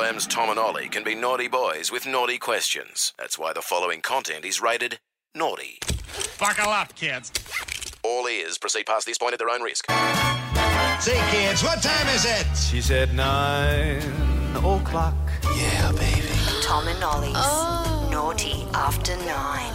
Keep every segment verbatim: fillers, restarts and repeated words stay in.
M's Tom and Ollie can be naughty boys with naughty questions. That's why the following content is rated naughty. Buckle up, kids. All ears. Proceed past this point at their own risk. Say, kids, what time is it? She said nine o'clock. Yeah, baby. Tom and Ollie's Naughty After Nine.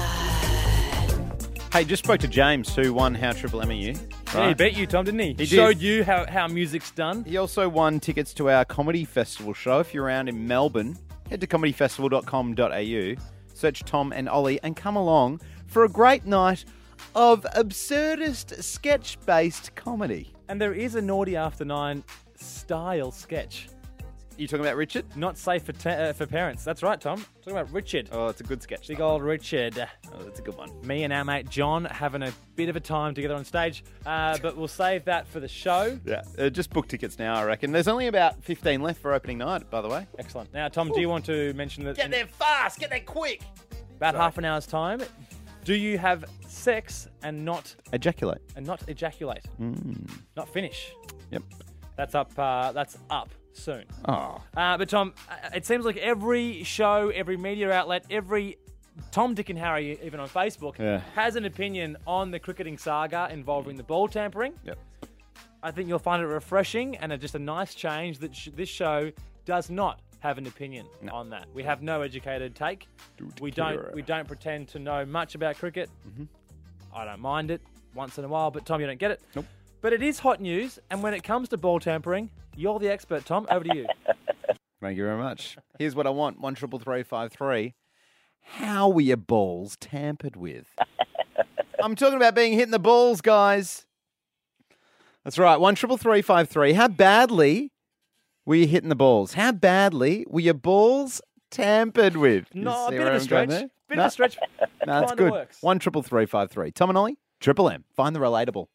Hey, just spoke to James, who won How Triple M Are You? Yeah, he beat you, Tom, didn't he? He did. Showed you how, how music's done. He also won tickets to our Comedy Festival show. If you're around in Melbourne, head to comedy festival dot com dot a u, search Tom and Ollie, and come along for a great night of absurdist sketch-based comedy. And there is a Naughty After Nine style sketch. You talking about Richard? Not safe for ta- uh, for parents. That's right, Tom. Talking about Richard. Oh, it's a good sketch. Big that old Richard. Oh, that's a good one. Me and our mate John having a bit of a time together on stage, uh, but we'll save that for the show. Yeah, uh, just book tickets now, I reckon. There's only about fifteen left for opening night, by the way. Excellent. Now, Tom, do you want to mention that Get in there fast! Get there quick! about Sorry. half an hour's time, do you have sex and not Ejaculate. and not ejaculate, Mm. not finish? Yep. That's up. Uh, that's up soon. Oh. Uh, but Tom, uh, it seems like every show, every media outlet, every Tom, Dick and Harry, even on Facebook, Yeah. has an opinion on the cricketing saga involving the ball tampering. Yep. I think you'll find it refreshing and a, just a nice change that sh- this show does not have an opinion No. on that. We have no educated take. We don't. We don't pretend to know much about cricket. Mm-hmm. I don't mind it once in a while, but Tom, you don't get it. Nope. But it is hot news, and when it comes to ball tampering, you're the expert, Tom. Over to you. Thank you very much. Here's what I want. One triple three five three. How were your balls tampered with? I'm talking about being hit in the balls, guys. That's right. One triple three five three. How badly were you hitting the balls? How badly were your balls tampered with? You No, a see bit where of a I'm going stretch. there? Bit No? of a stretch. No, that's Kinda good. works. One triple three five three. Tom and Ollie, Triple M. Find the relatable.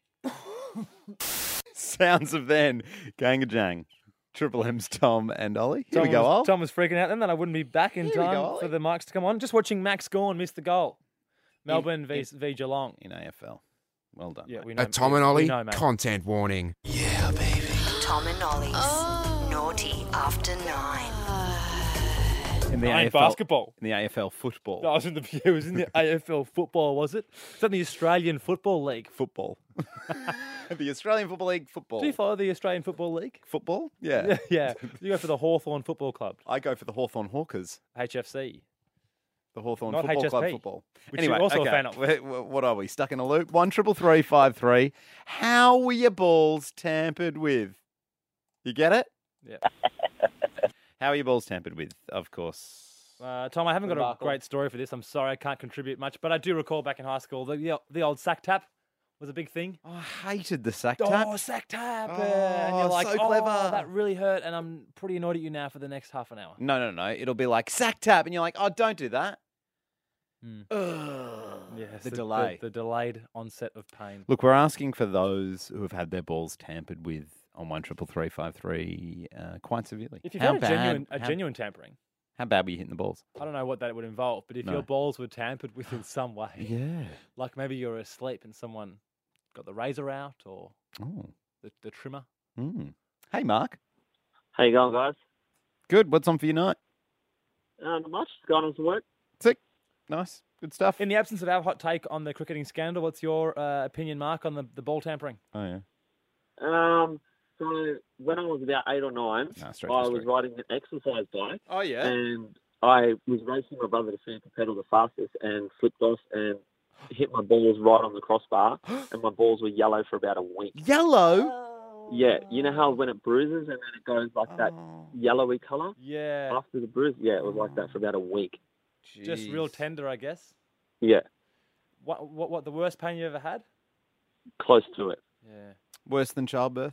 Sounds of then. Gang-a-jang. Triple M's Tom and Ollie. Here Tom we go, was, Ol. Tom was freaking out then that I wouldn't be back in Here we time go, Ollie. for the mics to come on. Just watching Max Gawn miss the goal. Melbourne v, v Geelong. In A F L. Well done. Yeah, mate. we know. A Tom and we Ollie know, mate. content warning. Yeah, baby. Tom and Ollie's Naughty After Nine. In the I A ain't F L, basketball. In the A F L football. I was in the it was in the A F L football, was it? Is that the Australian Football League? Football. The Australian Football League football. Do you follow the Australian Football League? Football? Yeah. Yeah. You go for the Hawthorn Football Club, I go for the Hawthorn Hawkers. H F C. The Hawthorn Not Football H S P, Club football. which Anyway, you're also a okay. fan of. Wh- wh- What are we? Stuck in a loop? One triple three five three. How were your balls tampered with? You get it? Yeah. How are your balls tampered with? Of course. Uh, Tom, I haven't got a Debacle. great story for this. I'm sorry, I can't contribute much, but I do recall back in high school the the, the old sack tap was a big thing. Oh, I hated the sack tap. Oh, sack tap! Oh, and you're like, so oh, clever." that really hurt, and I'm pretty annoyed at you now for the next half an hour. No, no, no. It'll be like sack tap, and you're like, oh, don't do that. Hmm. Ugh. Yes, the delay. The, delayed onset of pain. Look, we're asking for those who have had their balls tampered with on one triple three five three uh, quite severely. If you've how had a bad, genuine, a how, genuine tampering, how bad were you hitting the balls? I don't know what that would involve, but if No. your balls were tampered with in some way, Yeah. like maybe you're asleep and someone got the razor out or Oh. the, the trimmer. Mm. Hey, Mark. How you going, guys? Good. What's on for your night? Uh, not much. Going on some work. Sick. Nice. Good stuff. In the absence of our hot take on the cricketing scandal, what's your uh, opinion, Mark, on the, the ball tampering? Oh, yeah. Um, so when I was about eight or nine, No, straight I to the was street. riding an exercise bike, Oh, yeah. and I was racing my brother to see who could pedal the fastest, and flipped off and hit my balls right on the crossbar, and my balls were yellow for about a week. Yellow? Yeah, you know how when it bruises and then it goes like that Oh, yellowy colour Yeah, after the bruise? Yeah, it was like that for about a week. just real jeez. tender, I guess. Yeah, What, what, what, the worst pain you ever had? close to it. Yeah. Worse than childbirth?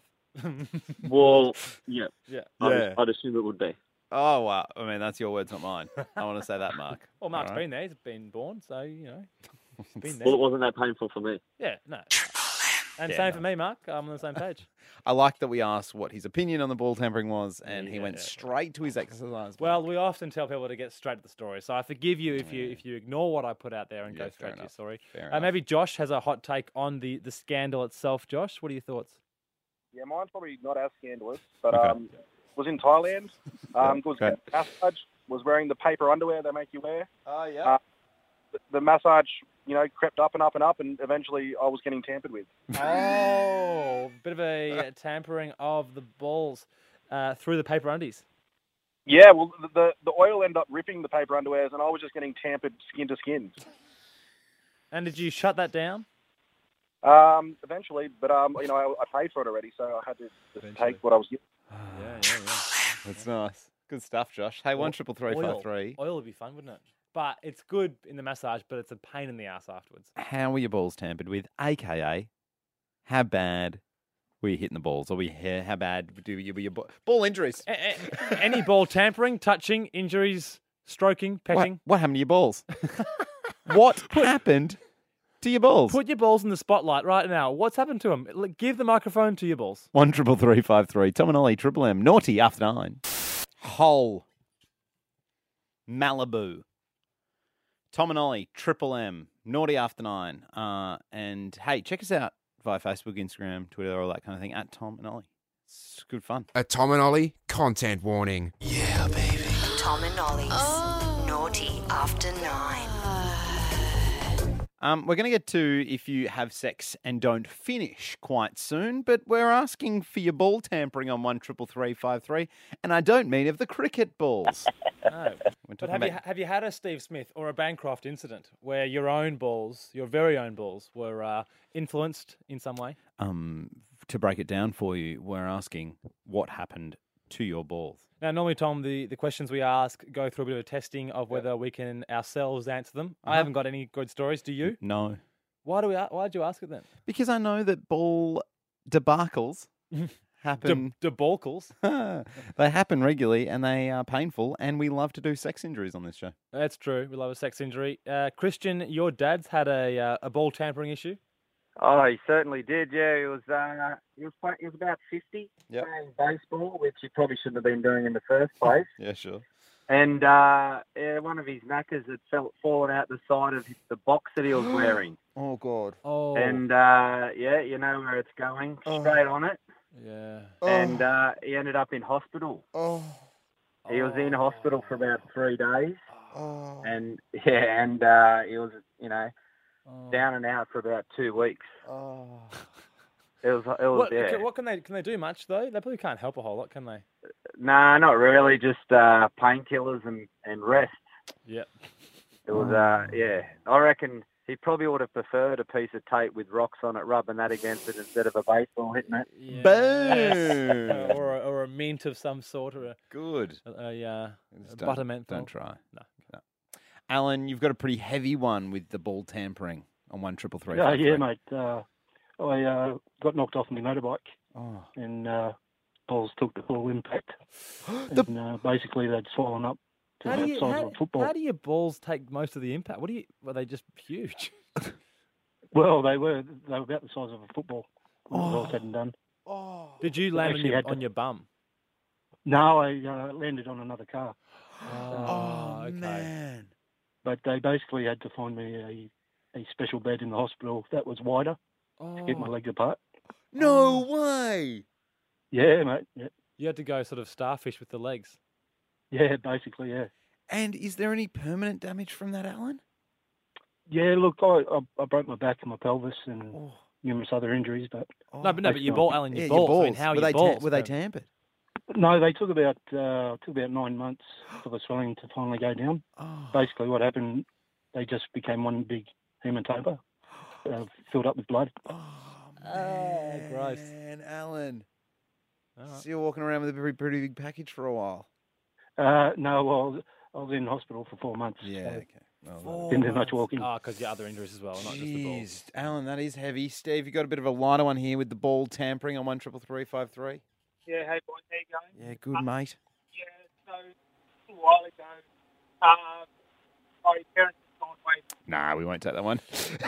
Well, yeah, Yeah. I'd, Yeah. I'd assume it would be. Oh, wow. I mean, that's your words, not mine. I want to say that, Mark. Well, Mark's All right. been there. He's been born, so, you know, been there. Well, it wasn't that painful for me. Yeah, no. And Yeah, same no. for me, Mark. I'm on the same page. I like that we asked what his opinion on the ball tampering was, and he Yeah, went yeah. straight to his exercise. Well, we often tell people to get straight to the story, so I forgive you if you if you ignore what I put out there and Yeah, go fair straight to your enough. story. Fair Uh, enough. maybe Josh has a hot take on the, the scandal itself. Josh, what are your thoughts? Yeah, mine's probably not as scandalous, but Okay. um, was in Thailand. Um, was Okay. getting a massage. Was wearing the paper underwear they make you wear. Oh, yeah. Uh, the, the massage, you know, crept up and up and up, and eventually I was getting tampered with. Oh, bit of a tampering of the balls uh, through the paper undies. Yeah, well, the, the the oil ended up ripping the paper underwears, and I was just getting tampered skin to skin. And did you shut that down? Um, eventually, but um, you know, I, I paid for it already, so I had to just take what I was getting. Yeah, yeah, yeah. That's nice. Good stuff, Josh. Hey, one triple three five three. Oil would be fun, wouldn't it? But it's good in the massage, but it's a pain in the ass afterwards. How were your balls tampered with? A K A, how bad were you hitting the balls? Or were you, how bad do you, were your ball, ball injuries? A- a- any ball tampering, touching, injuries, stroking, What, petting? what happened to your balls? What happened to your balls? Put your balls in the spotlight right now. What's happened to them? Give the microphone to your balls. One triple three five three. Tom and Ollie, Triple M. Naughty after nine. Hull. Malibu. Tom and Ollie, Triple M. Naughty after nine. Uh, and hey, check us out via Facebook, Instagram, Twitter, all that kind of thing. At Tom and Ollie. It's good fun. A Tom and Ollie content warning. Yeah, baby. Tom and Ollie's Naughty After Nine. Um, we're going to get to if you have sex and don't finish quite soon, but we're asking for your ball tampering on one triple three five three, and I don't mean of the cricket balls. No. We're But talking have you, about have you had a Steve Smith or a Bancroft incident where your own balls, your very own balls, were uh, influenced in some way? um, to break it down for you, we're asking what happened to your balls. Now, normally, Tom, the, the questions we ask go through a bit of a testing of whether we can ourselves answer them. I Uh-huh. haven't got any good stories. Do you? No, Why do we? a- Why did you ask it then? because I know that ball debacles happen. De, debalkles. They happen regularly and they are painful, and we love to do sex injuries on this show. That's true. We love a sex injury. Uh, Christian, your dad's had a uh, a ball tampering issue. Oh, he certainly did. Yeah, he was. Uh, he was. Play, he was about fifty, Yep. playing baseball, which he probably shouldn't have been doing in the first place. Yeah, sure. And uh, yeah, one of his knackers had fell, fallen out the side of the box that he was wearing. Oh, God. Oh, And uh, yeah, you know where it's going, straight on it. yeah. And uh, he ended up in hospital. Oh. He was in hospital for about three days. Oh. And yeah, and uh, he was, you know, Oh. down and out for about two weeks. Oh. It was, it was, What, yeah. can, what can they can they do much though? They probably can't help a whole lot, can they? Nah, not really. Just uh, painkillers and, and rest. Yeah. It was, uh, yeah. I reckon he probably would have preferred a piece of tape with rocks on it, rubbing that against it instead of a baseball hitting it. Yeah. Boom. or a, or a mint of some sort, or a, Good. a, a, uh, Just a don't- butter menthol. Don't try. No. No. Alan, you've got a pretty heavy one with the ball tampering on one triple three. Uh, yeah, mate. Uh, I uh, got knocked off my motorbike, Oh. and uh, balls took the full impact. The- and uh, basically, they'd swollen up to How about do the you size how, of a football. how do your balls take most of the impact? What do you? Were they just huge? Well, they were they were about the size of a football when it was all Oh. said and done. Oh. Did you They land on actually your, had to- on your bum? No, I uh, landed on another car, Oh, okay. man. but they basically had to find me a, a special bed in the hospital that was wider Oh. to get my legs apart. No way. Yeah, mate. Yeah, You had to go sort of starfish with the legs. yeah, basically, yeah. And is there any permanent damage from that, Alan? Yeah, look, I, I, I broke my back and my pelvis and Oh. numerous other injuries, but Oh. No, but no, but your Basically, ball, Alan, your Yeah, balls. your balls. I mean, how are were your they ta- balls? were they But- tampered? no, they took about uh, took about nine months for the swelling to finally go down. Oh. Basically, what happened, they just became one big hematoma, uh, filled up with blood. Oh, Oh, gross. man, Alan. All right. So you're walking around with a pretty, pretty big package for a while. Uh, no, well, I was, I was in hospital for four months. Yeah, so okay. Well, didn't do much walking. Oh, because your other injuries as well, not just the balls. Jeez, Alan, that is heavy. Steve, you got a bit of a lighter one here with the ball tampering on one triple three five three. Yeah, hey boys, how you going? Yeah, good mate. Yeah, so a little while ago, uh, my parents had gone away. Nah, we won't take that one.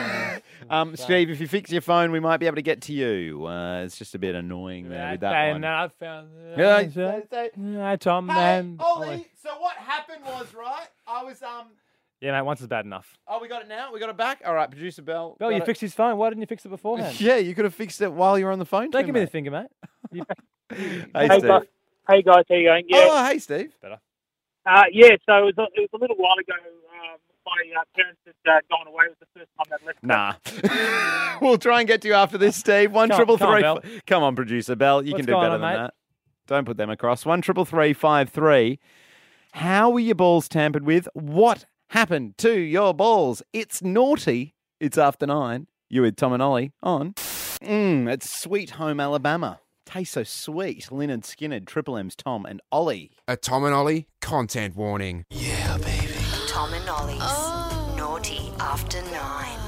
um, Steve, if you fix your phone, we might be able to get to you. Uh, it's just a bit annoying there with that and one. then I found. Yeah, Uh, say- say- Hi, Tom. man. so what happened was, right, I was, um, Yeah, mate. Once is bad enough. oh, we got it now? We got it back? All right, producer Bell. Bell, got you it. fixed his phone. Why didn't you fix it beforehand? Yeah, you could have fixed it while you were on the phone. Don't to give me the mate. finger, mate. You- Hey, Hey, Steve. guys. Hey guys, how you going? Yeah, Oh, hey, Steve. Better. uh, yeah. So it was, a, it was a little while ago. Um, my uh, parents had uh, gone away. It was the first time they left. Nah. We'll try and get to you after this, Steve. One Come- triple come on, three. Bell. Come on, producer Bell. You What's can do going better on, than mate? that. Don't put them across. One triple three five three. How were your balls tampered with? What happened to your balls? It's naughty. It's after nine. You with Tom and Ollie on. Mmm, it's Sweet Home Alabama. Tastes so sweet. Lynyrd Skynyrd, Triple M's Tom and Ollie. A Tom and Ollie content warning. Tom and Ollie's Naughty After Nine.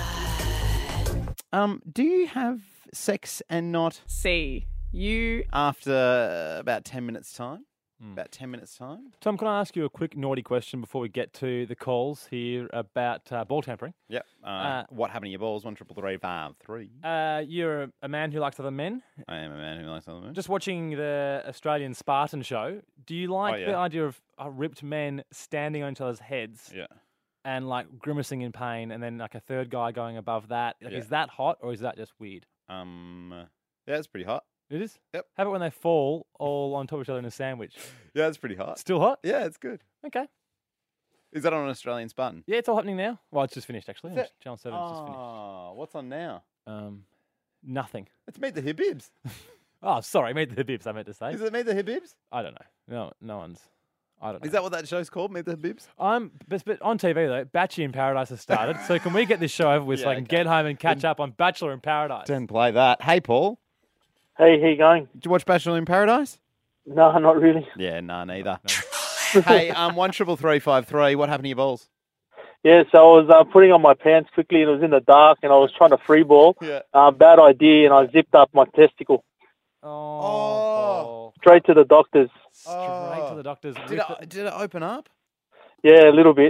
Um, do you have sex and not C. You. after about ten minutes time? About ten minutes time? Tom, can I ask you a quick naughty question before we get to the calls here about uh, ball tampering? Yep. Uh, Uh, what happened to your balls? One triple three five three. Uh, you're a, a man who likes other men. I am a man who likes other men. Just watching the Australian Spartan show, do you like Oh, yeah. the idea of uh, ripped men standing on each other's heads Yeah. and like grimacing in pain, and then like a third guy going above that? Like, Yeah. Is that hot or is that just weird? Um. Yeah, it's pretty hot. It is? Yep. How about when they fall all on top of each other in a sandwich? Yeah, it's pretty hot. Still hot? Yeah, it's good. Okay. Is that on an Australian Spartan? Yeah, it's all happening now. Well, it's just finished actually. Is it? Channel seven just finished. Oh, what's on now? Um, nothing. It's Meet the Habibs. Oh, sorry, Meet the Habibs. I meant to say. Is it Meet the Habibs? I don't know. No, no one's. I don't know. Is that what that show's called? Meet the Habibs? I'm, but, but on T V though, Bachelor in Paradise has started. So can we get this show over with so Yeah, I can okay. get home and catch up on Bachelor in Paradise? Didn't play that. Hey, Paul. Hey, how you going? Did you watch Bachelor in Paradise? No, not really. Yeah, nah, neither. Hey, um, one triple three five three. What happened to your balls? Yeah, so I was uh, putting on my pants quickly, and it was in the dark, and I was trying to free ball. Yeah. Uh, bad idea, and I zipped up my testicle Oh, Oh. Paul. straight to the doctors. Straight to the doctors. Did with it, did it open up? Yeah, a little bit.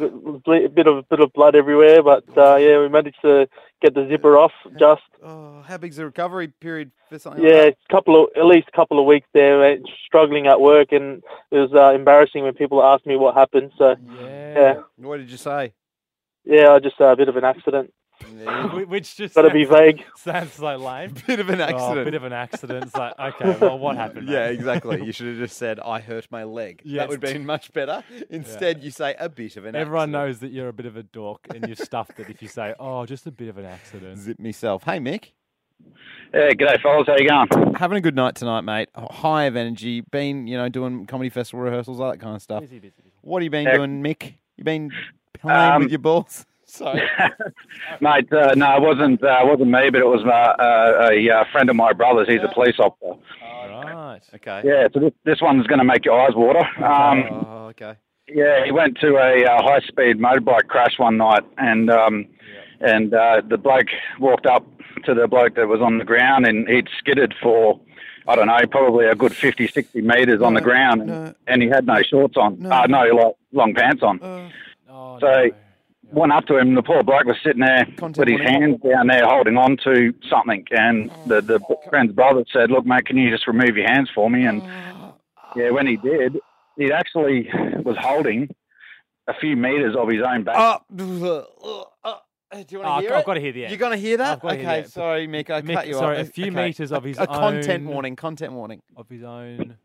A bit of bit of blood everywhere, but uh, yeah, we managed to get the zipper off. Just Oh, how big's the recovery period for something yeah, like a couple of at least a couple of weeks there, mate, struggling at work, and it was uh, embarrassing when people asked me what happened. So the, yeah, yeah. that? What did you say? yeah, I just uh, a bit of an accident. Wh- Which just Got to be sounds- vague. Sounds so lame. Bit of an Oh, accident. bit of an accident. It's like, okay, well, what happened? Yeah, mate? exactly. You should have just said, I hurt my leg. Yes. That would have been much better. Instead, you say, a bit of an Everyone accident. knows that you're a bit of a dork, and you've stuffed it if you say, "Oh, just a bit of an accident." Zip myself. Hey, Mick. Yeah, g'day fellas, how you going? Having a good night tonight, mate. High of energy. Been, you know, doing comedy festival rehearsals, all that kind of stuff. Busy, busy, busy. What have you been Yeah. doing, Mick? You been playing Um, with your balls? Sorry. Mate, uh, no, it wasn't, uh, wasn't me, but it was uh, uh, a uh, friend of my brother's. He's a police officer. Right. Okay. Yeah, so this, this one's going to make your eyes water. Um, Oh, okay. yeah, he went to a uh, high-speed motorbike crash one night, and um, and uh, the bloke walked up to the bloke that was on the ground, and he'd skidded for, I don't know, probably a good fifty, sixty metres on the ground, and, no. and he had no shorts on. No. Uh, no, like long pants on. Uh, Oh, So no. went up to him. The poor bloke was sitting there Content with his warning. hands down there holding on to something. And the, the friend's brother said, look, mate, can you just remove your hands for me? And yeah, when he did, he actually was holding a few metres of his own back. oh, uh, do you want to Oh, hear I've it? got to hear the end. You're going to hear that? I've gotta hear Okay, the- sorry, Mick. I Mick, cut you sorry, off. a few Okay. metres of his a, a content own- warning. Content warning. Of his own.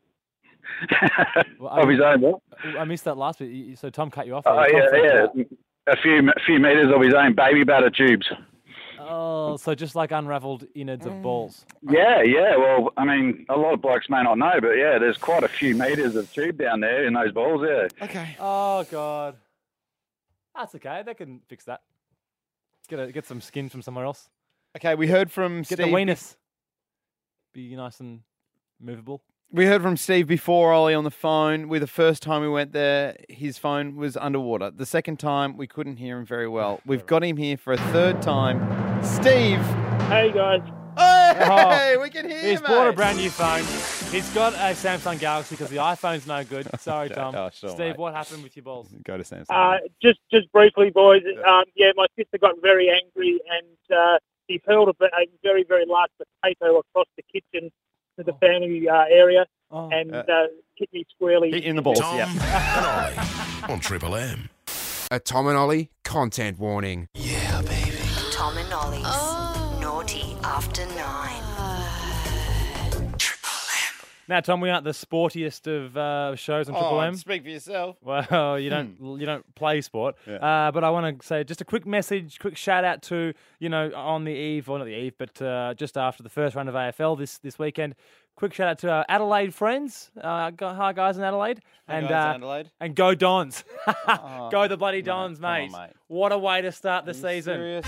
Well, of I- his own what? I missed that last bit. You- So Tom cut you off. Oh, there. You yeah, can't yeah. freak out. A few, a few metres of his own baby batter tubes. Oh, so just like unravelled innards of balls. Yeah, yeah. Well, I mean, a lot of blokes may not know, but yeah, there's quite a few metres of tube down there in those balls, yeah. Okay. Oh God. That's okay. They can fix that. Get a, get some skin from somewhere else. Okay, we heard from Get Steve. the weenus. Be nice and movable. We heard from Steve before, Ollie, on the phone. With the first time we went there, his phone was underwater. The second time, we couldn't hear him very well. We've got him here for a third time. Steve. Hey guys. Hey, Oh, we can hear He's you, bought a mate. brand new phone. He's got a Samsung Galaxy because the iPhone's no good. Sorry, Okay, Tom. oh, sure, Steve, mate. what happened with your balls? Go to Samsung. Uh, just just briefly, boys. Um, yeah, my sister got very angry, and uh, she hurled a, a very very large potato across the kitchen to the family uh, area, Oh. and Uh, uh, hit me squarely Hit you in the balls, Tom yeah. and Ollie on Triple M. A Tom and Ollie content warning. Yeah, baby. Tom and Ollie's Naughty After Nine. Now, Tom, we aren't the sportiest of uh, shows on Triple Oh, M. speak for yourself. Well, you don't you don't play sport, Yeah. uh, but I want to say just a quick message, quick shout out to you know on the eve, or not the eve, but uh, just after the first round of A F L this this weekend. Quick shout out to our Adelaide friends. Uh, go, hi guys in Adelaide, Hi, and guys in uh, Adelaide. and go Dons, Oh, go the bloody mate, Dons, come on, mate. mate. What a way to start the Are you season. serious?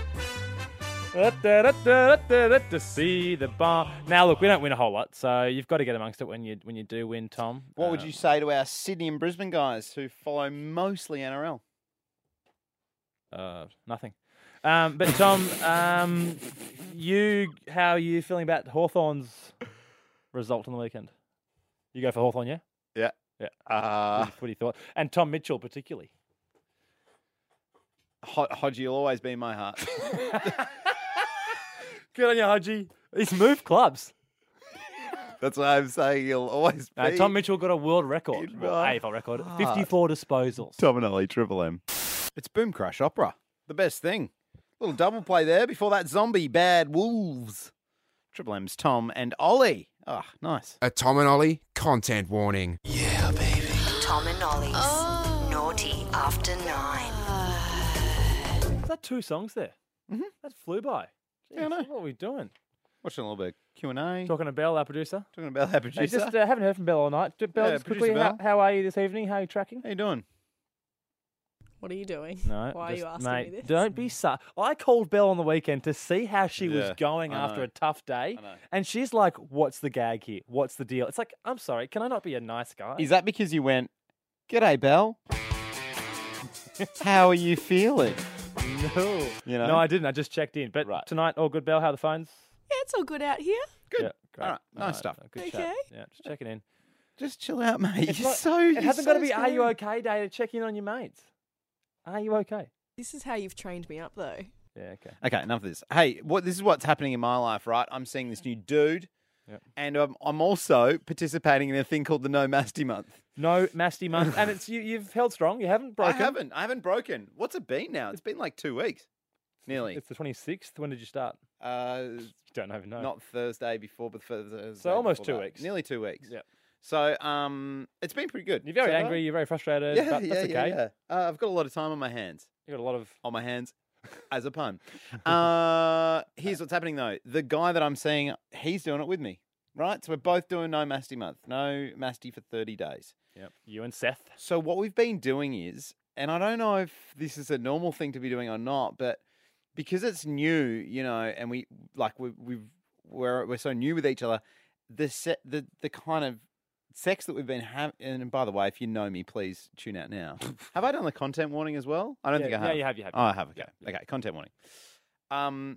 To see the bar. Now, look, we don't win a whole lot, so you've got to get amongst it when you when you do win, Tom. What would Um, you say to our Sydney and Brisbane guys who follow mostly N R L? Uh, nothing. Um, but Tom, um, you, how are you feeling about Hawthorn's result on the weekend? You go for Hawthorn, yeah? Yeah. Yeah. Uh, what, do you, what do you thought? And Tom Mitchell particularly. Hod- Hodgie will always be in my heart. Good on you, Hodgie. He's moved clubs. That's why I'm saying he'll always be. Uh, Tom Mitchell got a world record, in well, my A F L record, heart. fifty-four disposals. Tom and Ollie, Triple M. It's Boom Crush Opera. The best thing. Little double play there before that zombie bad wolves. Triple M's Tom and Ollie. Ah, nice. A Tom and Ollie content warning. Tom and Ollie's Naughty After Nine. Is that two songs there? Mm-hmm. That flew by. Yeah, I know. What are we doing? Watching a little bit of Q and A. Talking to Belle, our producer. Talking about our Hey, producer. just uh, haven't heard from Belle all night. D- Belle, Yeah, just quickly, producer how, Belle. how are you this evening? How are you tracking? How you doing? What are you doing? No, Why just- are you asking mate, me this? Don't be su- I called Belle on the weekend to see how she Yeah, was going I after know. a tough day, I know. and she's like, "What's the gag here? What's the deal?" It's like, I'm sorry, can I not be a nice guy? Is that because you went, G'day, Belle? How are you feeling? No, You know? no, I didn't. I just checked in. But Right. tonight, all good, Belle. How are the phones? Yeah, it's all good out here. Good. Yeah, great. All right, nice stuff. Good Okay. chat. Yeah, just checking in. Just chill out, mate. It's You're not- so. it you're hasn't so got to be "Are you scary. okay" day to check in on your mates. Are you okay? This is how you've trained me up, though. Yeah, okay. Okay, enough of this. Hey, what this is what's happening in my life, right? I'm seeing this new dude, Yep. and um, I'm also participating in a thing called the No Masty Month. No masty month, and it's you. You've held strong. You haven't broken. I haven't. I haven't broken. What's it been now? It's been like two weeks, nearly. It's the twenty-sixth. When did you start? Uh, Don't even know. not Thursday before, but Thursday. So almost before two that. weeks. Nearly two weeks. Yeah. So um, it's been pretty good. You're very So far. angry. You're very frustrated. Yeah, but yeah, that's okay. yeah, yeah. Uh, I've got a lot of time on my hands. You got a lot of. On my hands, as a pun. Uh, here's what's happening though. The guy that I'm seeing, he's doing it with me, right? So we're both doing no masty month, no masty for thirty days. Yep. You and Seth. So what we've been doing is, and I don't know if this is a normal thing to be doing or not, but because it's new, you know, and we like we we've we're we're so new with each other, the se- the the kind of sex that we've been having. And by the way, if you know me, please tune out now. Have I done the content warning as well? I don't Yeah, think I yeah, have. you have, you have, Oh, you I have. have. Okay. Yeah, Okay. Content warning. Um,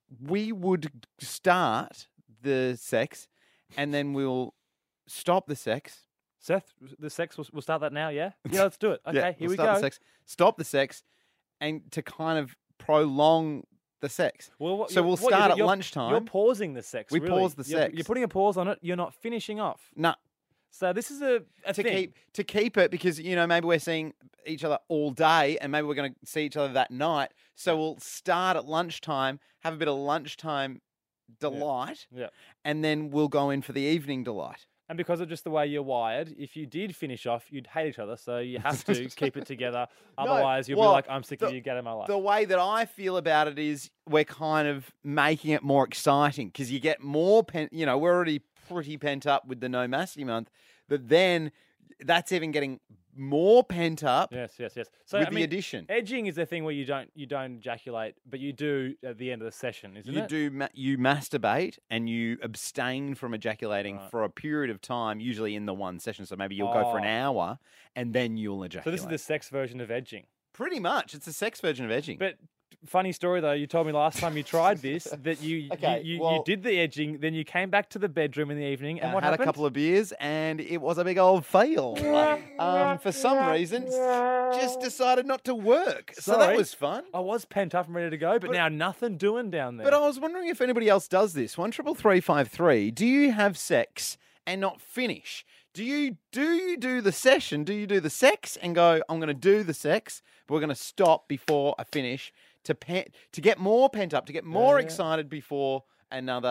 we would start the sex, and then we'll stop the sex. Seth, the sex. We'll, we'll start that now. Yeah. Yeah. Let's do it. Okay. Yeah, here we'll we start go. The sex, stop the sex, and to kind of prolong the sex. Well, what, So you're- we'll what you're start doing- at you're- lunchtime. You're pausing the sex. We really. pause the You're- sex. You're putting a pause on it. You're not finishing off. No, So this is a, a to thing. keep to keep it because you know maybe we're seeing each other all day and maybe we're going to see each other that night. So we'll start at lunchtime, have a bit of lunchtime delight, Yeah. and then we'll go in for the evening delight. And because of just the way you're wired, if you did finish off, you'd hate each other. So you have to keep it together. Otherwise, you'll well, be like, I'm sick of the- you, get out of my life. The way that I feel about it is we're kind of making it more exciting because you get more pen. You know, we're already pretty pent up with the No Masty Month, but then that's even getting more pent up. Yes, yes, yes. So with I the mean, addition. edging is the thing where you don't you don't ejaculate, but you do at the end of the session, isn't You it? do ma- you masturbate and you abstain from ejaculating Right. for a period of time, usually in the one session. So maybe you'll go for an Oh. hour and then you'll So ejaculate. this is the sex version of edging. pretty much it's a sex version of edging. But funny story though, you told me last time you tried this that you Okay, you, you, well- you did the edging, then you came back to the bedroom in the evening, and I what had happened? a couple of beers and it was a big old fail. um, for some reason, just decided not to work. So that Sorry. was fun. I was pent up and ready to go, but, now nothing doing down there. But I was wondering if anybody else does this. One triple three five three. Do you have sex and not finish? Do you do you do the session? Do you do the sex and go, I'm going to do the sex, but we're going to stop before I finish to pe- to get more pent up, to get more yeah. excited before another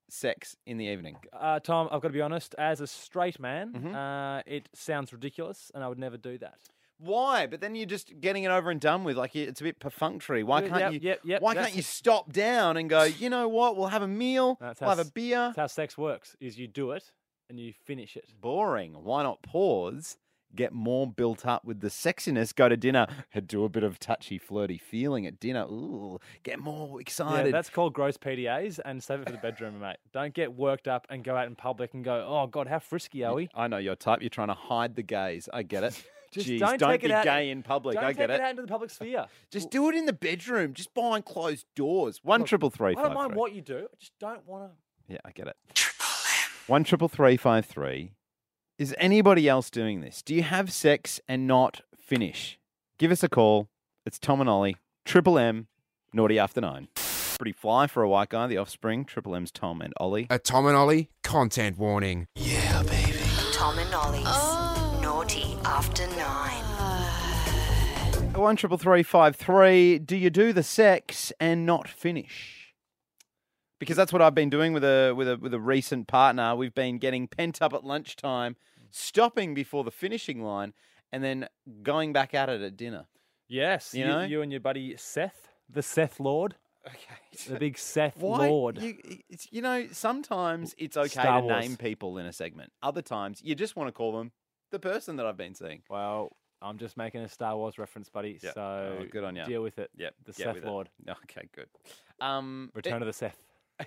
sex in the evening? Uh, Tom, I've got to be honest. As a straight man, Mhm. uh, it sounds ridiculous, and I would never do that. Why? But then you're just getting it over and done with. Like it's a bit perfunctory. Why Yeah, can't yep, you? yep, yep, why that's- can't you stop down and go? You know what? We'll have a meal. That's we'll how have a s- beer. That's how sex works. Is you do it and you finish it. Boring. Why not pause? Get more built up with the sexiness. Go to dinner. Do a bit of touchy, flirty feeling at dinner. Ooh, get more excited. Yeah, that's called gross P D As, and save it for the bedroom, mate. Don't get worked up and go out in public and go, oh God, how frisky are we? I know your type. You're trying to hide the gays. I get it. Just Jeez, don't don't take be it out- gay in public. Don't I take get it it. out into the public sphere. Just do it in the bedroom. Just behind closed doors. One Look, triple three I five don't mind three. what you do. I just don't want to. Yeah, I get it. One triple three five three. Is anybody else doing this? Do you have sex and not finish? Give us a call. It's Tom and Ollie. Triple M, naughty after nine. Pretty fly for a white guy. The Offspring. Triple M's Tom and Ollie. A Tom and Ollie content warning. Tom and Ollie's Naughty After Nine. One triple three five three. Do you do the sex and not finish? Because that's what I've been doing with a with a with a recent partner. We've been getting pent up at lunchtime, stopping before the finishing line, and then going back at it at dinner. Yes, You you, know? you and your buddy Seth, the Seth Lord. Okay. The big Seth Why? Lord. You, it's, you know, sometimes it's okay Star to Wars. name people in a segment. Other times, you just want to call them the person that I've been seeing. Well, I'm just making a Star Wars reference, buddy. Yeah. So Oh, good on ya. deal with it. Yep. The get Seth with it. Lord. Okay, good. Um, Return of the Seth.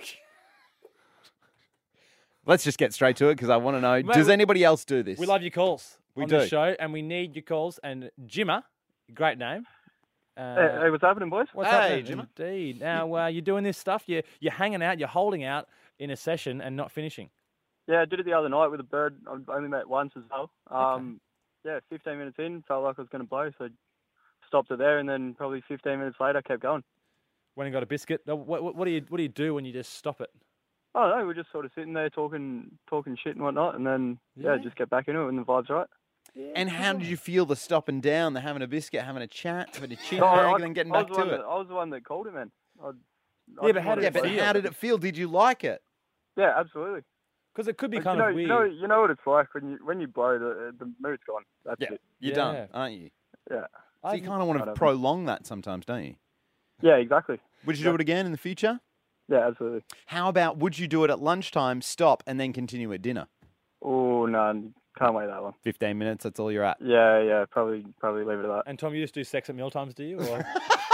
Let's just get straight to it because I want to know, Mate, does we- anybody else do this? We love your calls We on do. the show, and we need your calls. And Jimmer, great name. Uh, Hey, hey, what's happening, boys? What's Hey, happening? Jimmer. Indeed. Now uh, you're doing this stuff. You're you're hanging out. You're holding out in a session and not finishing. Yeah, I did it the other night with a bird. I've only met once as well. Um, Yeah, fifteen minutes in, felt like I was going to blow, so stopped it there, and then probably fifteen minutes later, kept going. When you got a biscuit, what, what, what do you what do you do when you just stop it? I don't know, we're just sort of sitting there talking talking shit and whatnot, and then, yeah, Yeah. just get back into it when the vibe's right. And how did you feel the stopping down, the having a biscuit, having a chat, having a chin No, I- wag, I- and then getting I was back the to one it? That, I was the one that called it, man. I, I Yeah, just but how wanted did Yeah, it but to- feel? how did it feel? Did you like it? Yeah, absolutely. Because it could be Like, kind you know, of weird. You know, you know what it's like when you when you blow, the the mood's gone. That's Yeah, it. you're Yeah. done, aren't you? Yeah. So you kind of want to Whatever. prolong that sometimes, don't you? Yeah, exactly. Would you do it again in the future? Yeah, absolutely. How about would you do it at lunchtime, stop, and then continue at dinner? Oh no, can't wait that long. fifteen minutes, that's all you're at. Yeah, yeah, probably probably leave it at that. And Tom, you just do sex at mealtimes, do you? Or?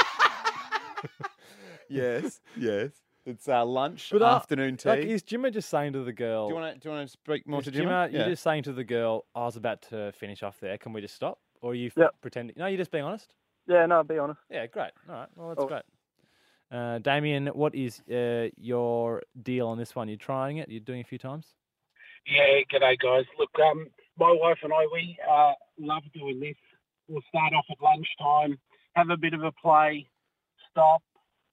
Yes, yes. It's uh, lunch, But, uh, afternoon tea. Like, is Jimmer just saying to the girl? do you want to do you want to speak more is to Jimmer, Jimmer? you're just saying to the girl, I was about to finish off there. Can we just stop? Or are you f- Yep. pretending? No, you're just being honest. Yeah, no, be honest. Yeah, great. All right. Well, that's Oh. great. Uh, Damien, what is uh, your deal on this one? You're trying it? You're doing it a few times? Yeah, g'day guys. Look, um, my wife and I, we uh, love doing this. We'll start off at lunchtime, have a bit of a play, stop,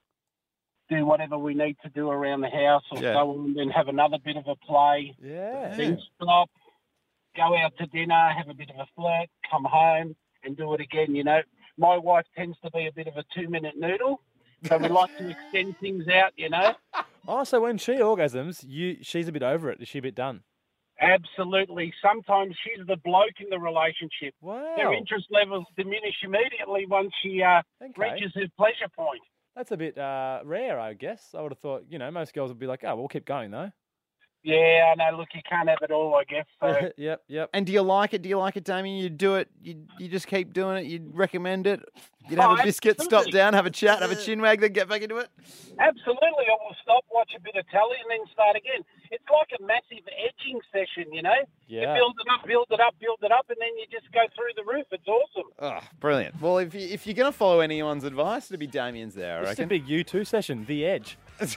do whatever we need to do around the house, or Yeah. go and then have another bit of a play, Yeah. then stop, go out to dinner, have a bit of a flirt, come home and do it again, you know. My wife tends to be a bit of a two-minute noodle, so we like to extend things out, you know. Oh, so when she orgasms, you she's a bit over it. Is she a bit done? Absolutely. Sometimes she's the bloke in the relationship. Wow. Their interest levels diminish immediately once she uh, Okay. reaches her pleasure point. That's a bit uh, rare, I guess. I would have thought, you know, most girls would be like, oh, we'll keep going, though. Yeah, I know. Look, you can't have it all, I guess. So yep, yep. And do you like it? Do you like it, Damien? You do it. You you just keep doing it. You'd recommend it. You'd have Oh, a biscuit, stop absolutely. down, have a chat, have a chin wag, then get back into it. absolutely, I will stop, watch a bit of telly, and then start again. It's like a massive edging session, you know. Yeah. You build it up, build it up, build it up, and then you just go through the roof. It's awesome. Oh, brilliant. Well, if you, if you're going to follow anyone's advice, it'd be Damien's there, I It's a reckon. big U two session, The Edge.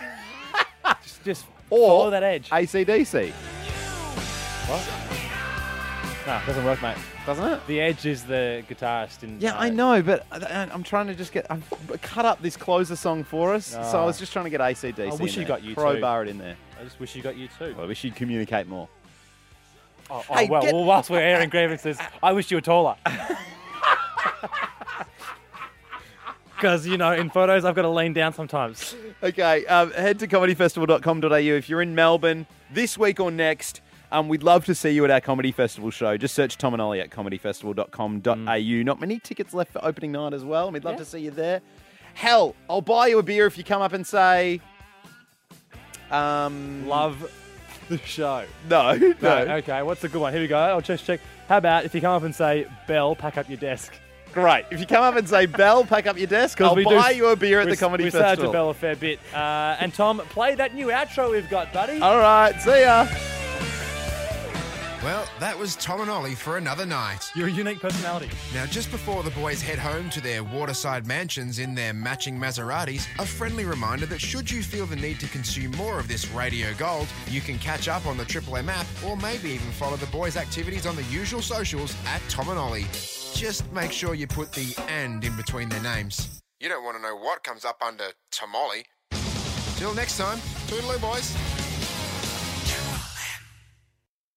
just just Or follow that edge. A C D C, What? No, it doesn't work, mate. doesn't it? The Edge is the guitarist in. Yeah, uh, I know, but I- I'm trying to just get. I've cut up this closer song for us, so I Ah. was just trying to get A C D C. I wish in you there. got you too. Crowbar it in there. I just wish you got you too. Well, I wish you'd communicate more. Oh, oh, Hey, well, get- well, whilst we're airing grievances, I wish you were taller. because, you know, in photos I've got to lean down sometimes. Okay, um, head to comedy festival dot com dot a u if you're in Melbourne this week or next. Um, we'd love to see you at our Comedy Festival show. Just search Tom and Ollie at comedy festival dot com dot a u. Not many tickets left for opening night as well. We'd love Yeah. to see you there. Hell, I'll buy you a beer if you come up and say... Um, Love the show. No, no. No, okay, what's the good one? Here we go. I'll just check. How about if you come up and say, Belle, pack up your desk? Great. If you come up and say, Belle, pack up your desk, I'll we buy do- you a beer at we, the Comedy we Festival. We say it to Belle a fair bit. Uh, and Tom, play that new outro we've got, buddy. All right, see ya. Well, that was Tom and Ollie for another night. You're a unique personality. Now, just before the boys head home to their waterside mansions in their matching Maseratis, a friendly reminder that should you feel the need to consume more of this radio gold, you can catch up on the Triple M app or maybe even follow the boys' activities on the usual socials at Tom and Ollie. Just make sure you put the "and" in between their names. You don't want to know what comes up under Tom Ollie. Till next time, toodaloo, boys.